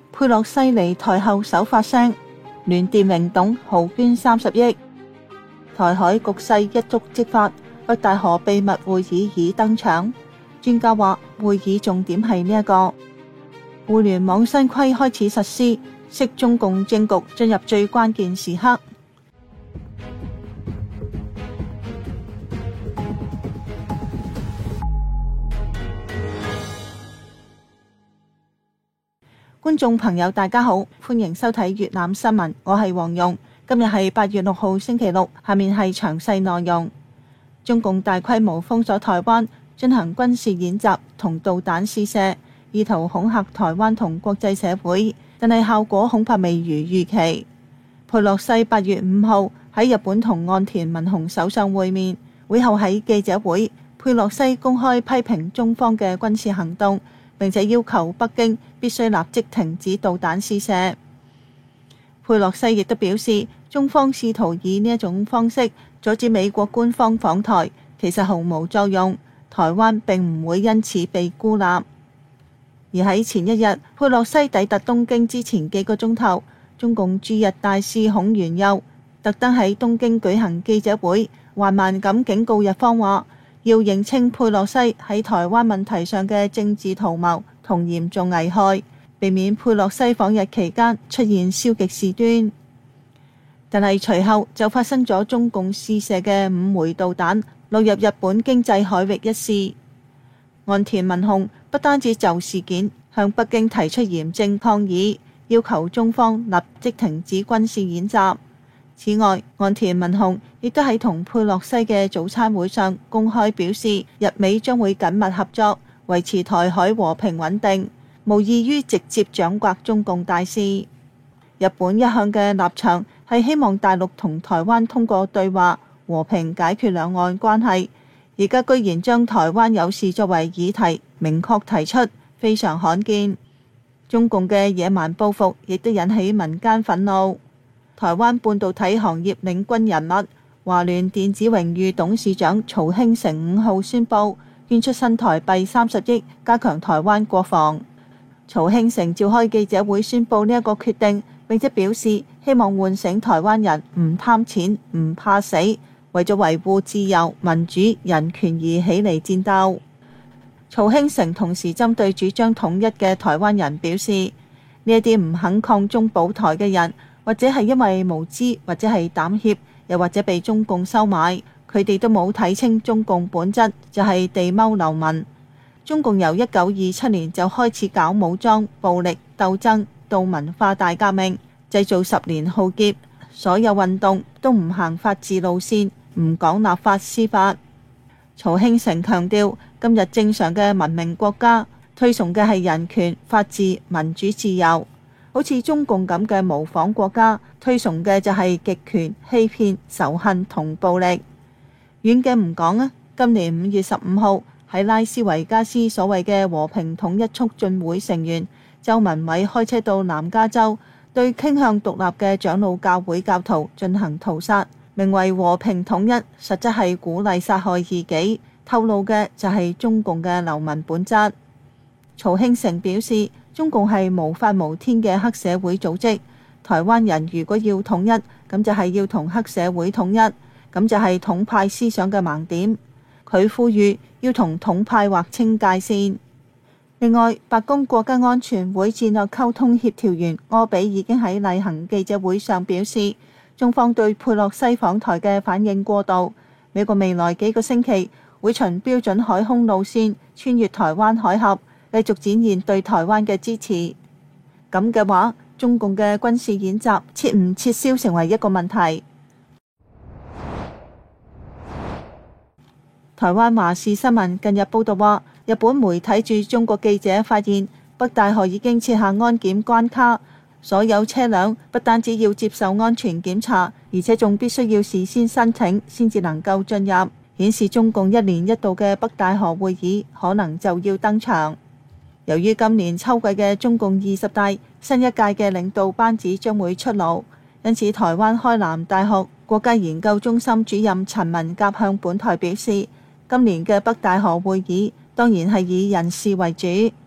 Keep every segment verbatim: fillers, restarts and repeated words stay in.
佩洛西離台後首發聲，聯電榮董豪捐三十億。台海局勢一觸即發，北戴河秘密會議已登場。專家話會議重點係呢一個互聯網新規開始實施，釋中共政局進入最關鍵時刻。觀眾朋友大家好，歡迎收睇粵覽新聞，我係黃蓉。今日係八月六號星期六，下面係詳細內容。中共大規模封鎖台灣，進行軍事演習同導彈試射，意圖恐嚇台灣同國際社會，但係效果恐怕未如預期。佩洛西八月五號喺日本同岸田文雄首相會面，會後喺記者會，佩洛西公開批評中方嘅軍事行動，並且要求北京必須立即停止導彈試射。佩洛西亦都表示，中方試圖以呢一種方式阻止美國官方訪台，其實毫無作用，台灣並唔會因此被孤立。而喺前一日，佩洛西抵達東京之前幾個鐘頭，中共駐日大使孔元佑特登喺東京舉行記者會，緩慢咁警告日方話，要認清佩洛西喺台灣問題上嘅政治圖謀同嚴重危害，避免佩洛西訪日期間出現消極事端。但係隨後就發生咗中共試射嘅五枚導彈落入日本經濟海域一事。岸田文雄不單止就事件向北京提出嚴正抗議，要求中方立即停止軍事演習。此外，岸田文雄亦都喺同佩洛西嘅早餐會上公開表示，日美將會緊密合作，維持台海和平穩定，無異於直接掌摑中共大事。日本一向嘅立場係希望大陸同台灣通過對話和平解決兩岸關係，而家居然將台灣有事作為議題明確提出，非常罕見。中共嘅野蠻報復亦都引起民間憤怒。台灣半導體行業領軍人物華聯電子榮譽董事長曹興誠五號宣布捐出新台幣三十億，加強台灣國防。曹興誠召開記者會宣布呢一個決定，並且表示希望喚醒台灣人唔貪錢、唔怕死，為咗維護自由、民主、人權而起嚟戰鬥。曹興誠同時針對主張統一嘅台灣人表示，呢一啲唔肯抗中保台嘅人，或者係因為無知，或者係膽怯，又或者被中共收買，佢哋都冇睇清中共本質，就係地踎流民。中共由一九二七年就開始搞武裝、暴力鬥爭到文化大革命，製造十年浩劫，所有運動都唔行法治路線，唔講立法司法。曹興誠強調，今日正常嘅文明國家推崇嘅係人權、法治、民主、自由。好似中共咁嘅模仿國家，推崇嘅就係極權、欺騙、仇恨同暴力。遠嘅唔講啊，今年五月十五號喺拉斯維加斯所謂嘅和平統一促進會成員周文偉開車到南加州，對傾向獨立嘅長老教會教徒進行屠殺，名為和平統一，實質係鼓勵殺害異己，透露嘅就係中共嘅流民本質。曹興誠表示，中共係無法無天嘅黑社會組織，台灣人如果要統一，咁就係要同黑社會統一，咁就係統派思想嘅盲點。佢呼籲要同統派劃清界線。另外，白宮國家安全會戰略溝通協調員柯比已經喺例行記者會上表示，中方對佩洛西訪台嘅反應過度，美國未來幾個星期會循標準海空路線穿越台灣海峽，繼續展現對台灣嘅支持。咁嘅話，中共嘅軍事演習撤唔撤銷成為一個問題。台灣華視新聞近日報道話，日本媒體駐中國記者發現北戴河已經設下安檢關卡，所有車輛不單止要接受安全檢查，而且仲必須要事先申請先至能夠進入，顯示中共一年一度嘅北戴河會議可能就要登場。由於今年秋季嘅中共二十大新一屆嘅領導班子將會出爐，因此台灣開南大學國家研究中心主任陳文甲向本台表示，今年嘅北戴河會議當然係以人事為主。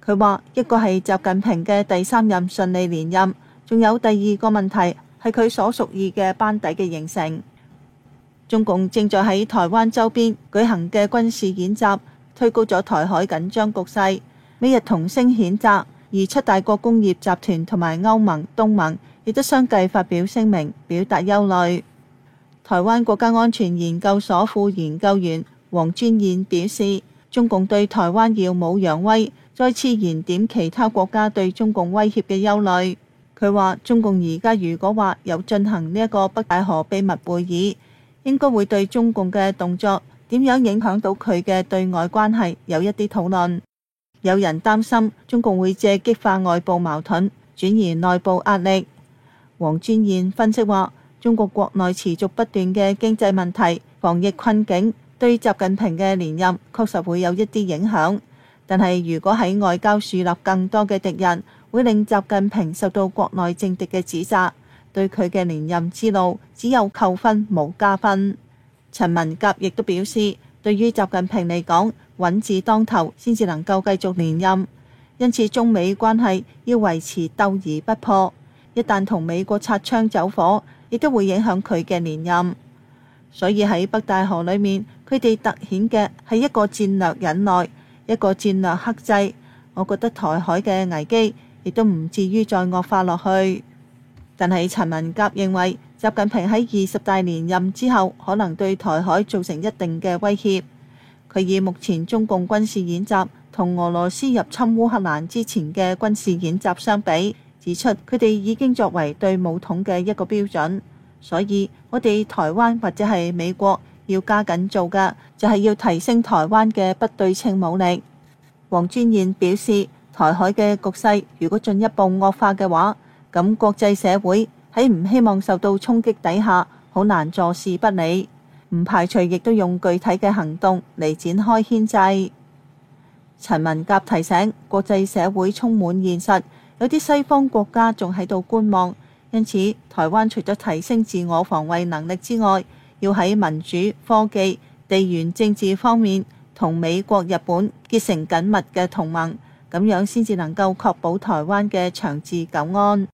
佢話一個係習近平嘅第三任順利連任，仲有第二個問題係佢所屬意嘅班底嘅形成。中共正在喺台灣周邊舉行嘅軍事演習，推高咗台海緊張局勢，美日同聲譴責，而七大國工業集團同埋歐盟、東盟亦都相繼發表聲明，表達憂慮。台灣國家安全研究所副研究員黃尊燕表示，中共對台灣耀武揚威，再次燃點其他國家對中共威脅嘅憂慮。佢話中共而家如果話有進行呢一個北戴河秘密會議，應該會對中共嘅動作點樣影響到佢嘅對外關係有一啲討論。有人擔心中共會借激化外部矛盾，轉移內部壓力。黃尊燕分析話，中國國內持續不斷嘅經濟問題、防疫困境，對習近平嘅連任確實會有一啲影響。但係如果喺外交樹立更多嘅敵人，會令習近平受到國內政敵嘅指責，對佢嘅連任之路只有扣分冇加分。陳文甲亦都表示，對於習近平嚟講，穩字當頭先至能夠繼續連任，因此中美關係要維持鬥而不破。一旦同美國擦槍走火，亦都會影響佢嘅連任。所以喺北戴河裏面，佢哋突顯嘅係一個戰略忍耐，一個戰略克制。我覺得台海嘅危機亦都唔至於再惡化落去。但係陳文甲認為，習近平喺二十大連任之後，可能對台海造成一定嘅威脅。佢以目前中共軍事演習同俄羅斯入侵烏克蘭之前嘅軍事演習相比，指出佢哋已經作為對武統嘅一個標準。所以我哋台灣或者係美國要加緊做嘅，就係要提升台灣嘅不對稱武力。黃尊燕表示，台海嘅局勢如果進一步惡化嘅話，咁國際社會喺唔希望受到衝擊底下，好難坐視不理。唔排除亦都用具體嘅行動嚟展開牽制。陳文甲提醒，國際社會充滿現實，有啲西方國家仲喺度觀望，因此台灣除咗提升自我防衛能力之外，要喺民主、科技、地緣政治方面同美國、日本結成緊密嘅同盟，咁樣先至能夠確保台灣嘅長治久安。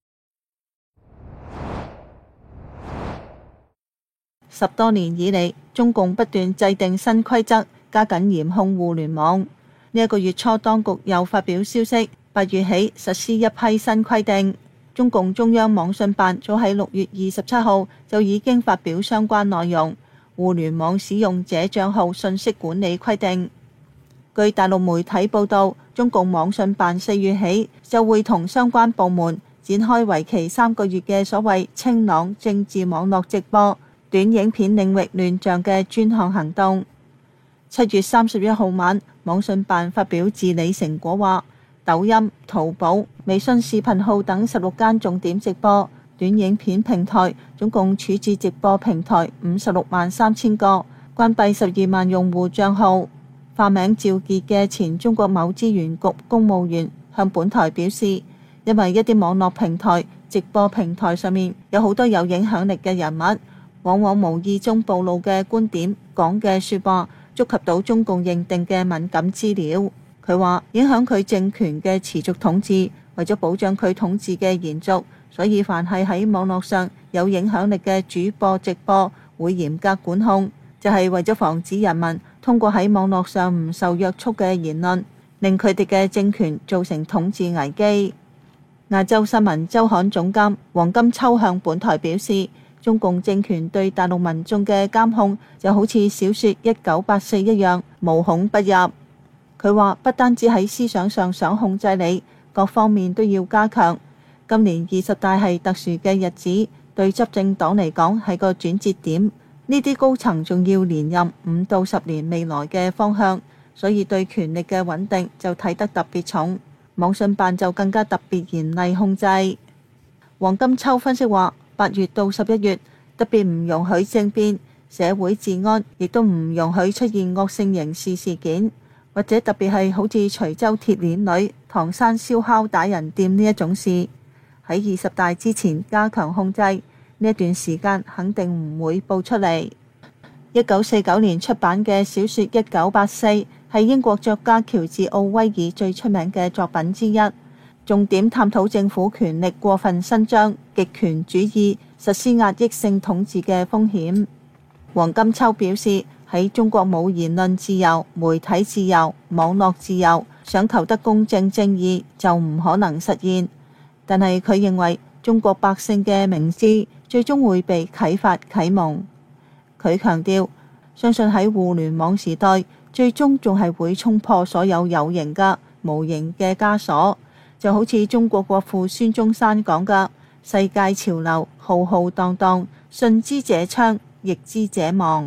十多年以嚟，中共不斷制定新規則，加緊嚴控互聯網。呢、這、一個月初，當局又發表消息，八月起實施一批新規定。中共中央網信辦早喺六月二十七號就已經發表相關內容，互聯網使用者帳號信息管理規定。據大陸媒體報道，中共網信辦四月起就會同相關部門展開為期三個月嘅所謂清朗政治網絡直播短影片領域亂象嘅專項行動。七月三十一號晚，網信辦發表治理成果話，抖音、淘寶、微信視頻號等十六間重點直播短影片平台總共處置直播平台五十六萬三千個，關閉十二萬用戶帳號。化名趙傑嘅前中國某資源局公務員向本台表示，因為一啲網絡平台直播平台上面有好多有影響力嘅人物，往往無意中暴露嘅觀點、講嘅說話觸及到中共認定嘅敏感資料。佢話影響佢政權嘅持續統治，為咗保障佢統治嘅延續，所以凡係喺網絡上有影響力嘅主播直播會嚴格管控，就係為咗防止人民通過喺網絡上唔受約束嘅言論，令佢哋嘅政權造成統治危機。亞洲新聞週刊總監黃金秋向本台表示，中共政權對大陸民眾嘅監控就好似小說《一九八四》一樣，無孔不入。佢話不單止喺思想上想控制你，各方面都要加強。今年二十大係特殊嘅日子，對執政黨嚟講係個轉折點。呢啲高層仲要連任五到十年未來嘅方向，所以對權力嘅穩定就睇得特別重。網信辦就更加特別嚴厲控制。黃金秋分析話，八月到十一月特別唔容許政變，社會治安亦都唔容許出現惡性刑事事件，或者特別係好似徐州鐵鏈女、唐山燒烤打人店呢一種事，喺二十大之前加強控制。呢一段時間肯定唔會報出嚟。 一九四九年出版嘅小說《一九八四》係英國作家喬治奧威爾最出名嘅作品之一，重點探討政府權力過分伸張、極權主義實施壓抑性統治嘅風險。黃金秋表示，喺中國冇言論自由、媒體自由、網絡自由，想求得公正正義就唔可能實現。但係佢認為中國百姓嘅明智最終會被啟發啟蒙。佢強調，相信喺互聯網時代，最終仲係會衝破所有有形嘅無形嘅枷鎖，就好似中國國父孫中山講嘅：世界潮流浩浩蕩蕩，順之者昌，逆之者亡。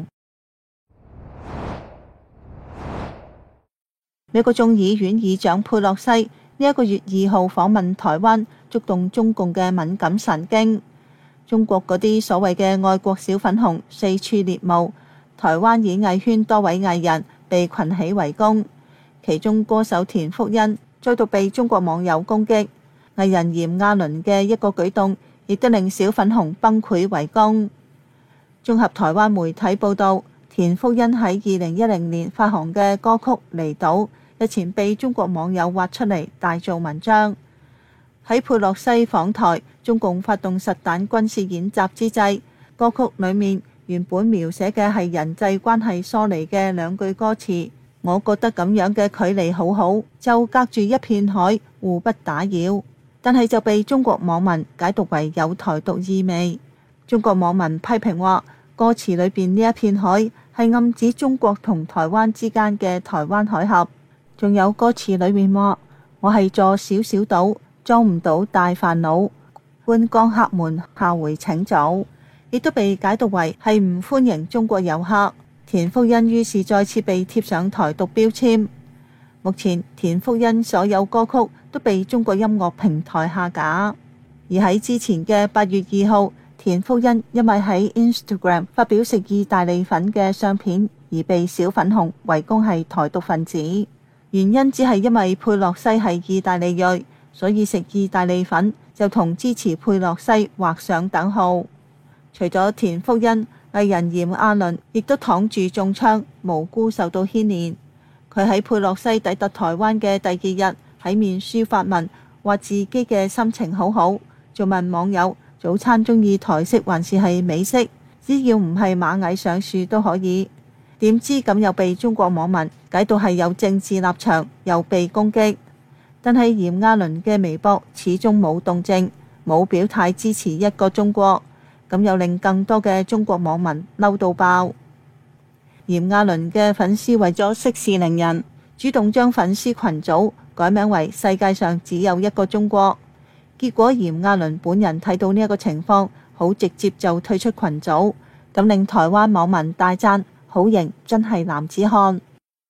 美國眾議院議長佩洛西呢一個月二號訪問台灣，觸動中共嘅敏感神經。中國嗰啲所謂嘅愛國小粉紅四處獵巫，台灣演藝圈多位藝人被群起圍攻，其中歌手田馥甄再度被中國網友攻擊，藝人炎亞綸嘅一個舉動亦都令小粉紅崩潰圍攻。綜合台灣媒體報道，田馥甄喺二零一零年發行嘅歌曲《離島》日前被中國網友挖出嚟大做文章。喺佩洛西訪台，中共發動實彈軍事演習之際，歌曲裡面原本描寫嘅係人際關係疏離嘅兩句歌詞，我覺得咁樣嘅距離好好，就隔住一片海，互不打擾。但係就被中國網民解讀為有台獨意味。中國網民批評話，歌詞裏邊呢一片海係暗指中國同台灣之間嘅台灣海峽。仲有歌詞裏面話，我係座小小島，裝唔到大煩惱，觀光客們下回請早，亦都被解讀為係唔歡迎中國遊客。田馥甄於是再次被貼上台獨標籤。目前田馥甄所有歌曲都被中國音樂平台下架。而喺之前嘅八月二號，田馥甄因為喺 Instagram 發表食意大利粉嘅相片而被小粉紅圍攻係台獨分子，原因只係因為佩洛西係意大利裔，所以食意大利粉就同支持佩洛西劃上等號。除咗田馥甄，藝人炎亞綸亦都躺住中槍，無辜受到牽連。佢喺佩洛西抵達台灣嘅第二日喺面書發文，話自己嘅心情好好，仲問網友早餐中意台式還是係美式，只要唔係螞蟻上樹都可以。點知咁又被中國網民解到係有政治立場，又被攻擊。但係炎亞綸嘅微博始終冇動靜，冇表態支持一個中國，咁又令更多嘅中國網民嬲到爆。炎亞綸嘅粉絲為咗息事寧人，主動將粉絲群組改名為世界上只有一個中國。結果炎亞綸本人睇到呢一個情況，好直接就退出群組，咁令台灣網民大讚好型，真係男子漢。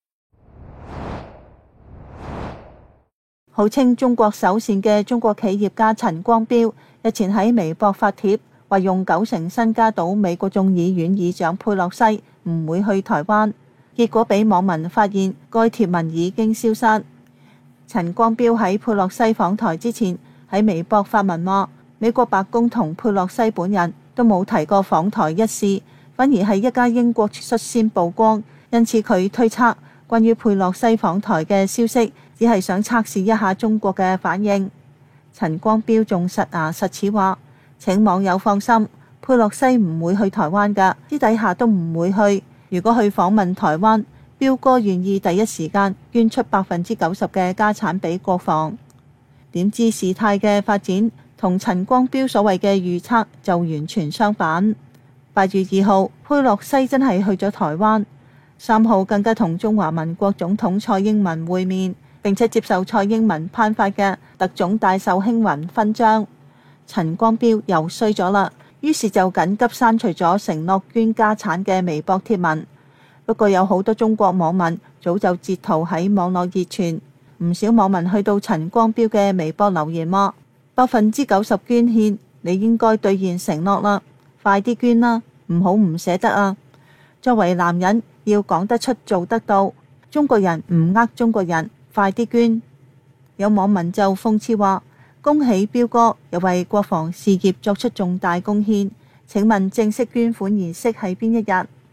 號稱中國首善嘅中國企業家陳光標日前喺微博發帖，話用九成身家賭美國眾議院議長佩洛西唔會去台灣，結果俾網民發現該貼文已經消失。陳光標喺佩洛西訪台之前喺微博發文話，美國白宮同佩洛西本人都冇提過訪台一事，反而係一家英國率先曝光，因此佢推測關於佩洛西訪台嘅消息只係想測試一下中國嘅反應。陳光標仲實牙實齒話，請網友放心，佩洛西唔會去台灣㗎，私底下都唔會去。如果去訪問台灣，標哥願意第一時間捐出百分之九十嘅家產俾國防。點知事態嘅發展同陳光標所謂嘅預測就完全相反。八月二號，佩洛西真係去咗台灣，三號更加同中華民國總統蔡英文會面，並且接受蔡英文頒發嘅特種大綬卿雲勳章。陳光標又衰咗啦，於是就緊急刪除咗承諾捐家產嘅微博貼文。不過有好多中國網民早就截圖喺網絡熱傳，唔少網民去到陳光標嘅微博留言話：百分之九十捐獻，你應該兌現承諾啦，快啲捐啦，唔好唔捨得啊！作為男人要講得出做得到，中國人唔呃中國人，快啲捐。有網民就諷刺話：恭喜標哥又為國防事業作出重大貢獻，請問正式捐款儀式係邊一日？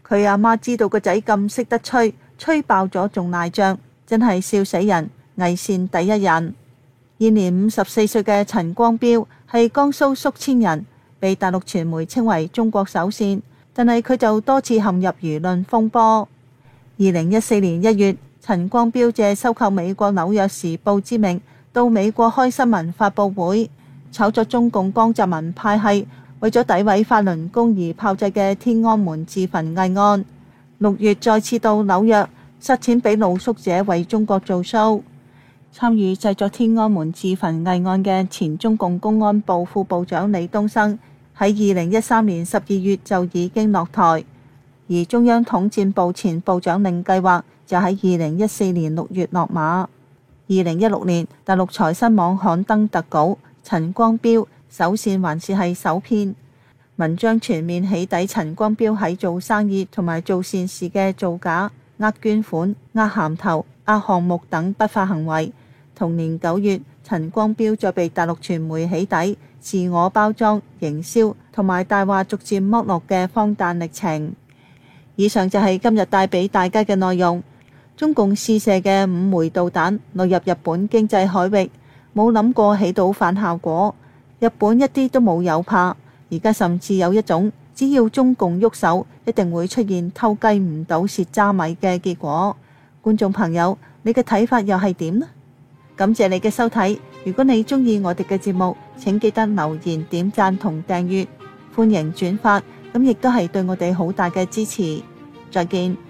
佢阿媽知道個仔咁識得吹，吹爆咗仲賴賬，真係笑死人，偽善第一人。現年五十四歲嘅陳光標係江蘇宿遷人，被大陸傳媒稱為中國手線，但係佢就多次陷入輿論風波。二零一四年一月，陳光標借收購美國紐約時報之名，到美國開新聞發佈會，炒作中共江澤民派系為咗詆毀法輪功而炮製嘅天安門自焚偽案。六月再次到紐約，塞錢俾露宿者為中國做 show。參與製作天安門自焚偽案嘅前中共公安部副部長李東生喺二零一三年十二月就已經落台，而中央統戰部前部長令計劃就喺二零一四年六月落馬。二零一六年，大陸財新網刊登特稿，陳光標手線還是係手騙，文章全面起底陳光標喺做生意同埋做善事嘅造假、呃捐款、呃銜頭、呃項目等不法行為。同年九月，陳光標再被大陸傳媒起底、自我包裝、營銷同埋大話逐漸剝落嘅荒誕歷程。以上就係今日帶俾大家嘅內容。中共試射嘅五枚導彈落入日本經濟海域，冇諗過起到反效果。日本一啲都冇有怕，而家甚至有一種只要中共喐手，一定會出現偷雞唔到蝕渣米嘅結果。觀眾朋友，你嘅睇法又係點呢？感謝你嘅收睇，如果你鍾意我哋嘅節目，請記得留言、點讚同訂閱，歡迎轉發，咁亦都係對我哋好大嘅支持。再見。